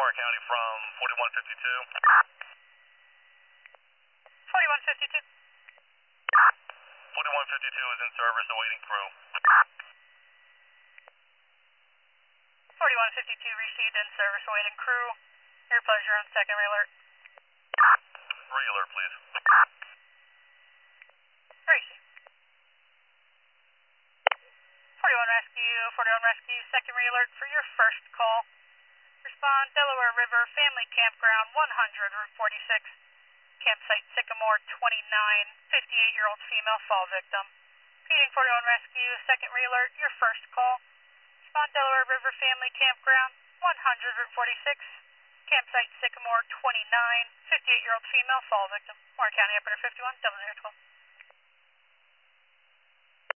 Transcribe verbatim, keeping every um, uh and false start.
Warren County from forty-one fifty-two. forty-one fifty-two. forty-one fifty-two is in service, awaiting crew. forty-one fifty-two received in service, awaiting crew. Your pleasure on second re-alert. Re-alert, please. Receive. forty-one Rescue, forty-one Rescue, second re-alert for your first call. Respond Delaware River Family Campground, one hundred, Route forty-six. Campsite Sycamore, twenty-nine, fifty-eight-year-old female fall victim. Repeating forty-one Rescue, second re-alert, your first call. Respond Delaware River Family Campground, one hundred, Route forty-six. Campsite Sycamore, twenty-nine, fifty-eight-year-old female fall victim. Warren County Operator fifty-one, double zero twelve.